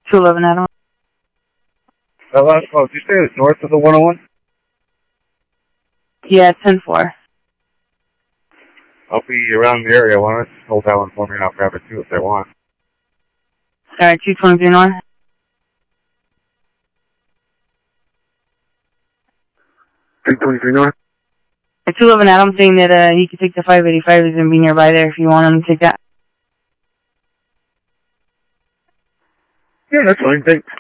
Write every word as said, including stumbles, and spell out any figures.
two eleven Adam. That last call, did you say it's north of the one oh one? Yeah, ten four. I'll be around the area. Why don't you hold that one for me and I'll grab it too if they want. Alright, two twenty-three north. two twenty-three north? two eleven Adam saying that uh, he could take the five eighty-five. He's going to be nearby there if you want him to take that. Yeah, that's fine. Thanks.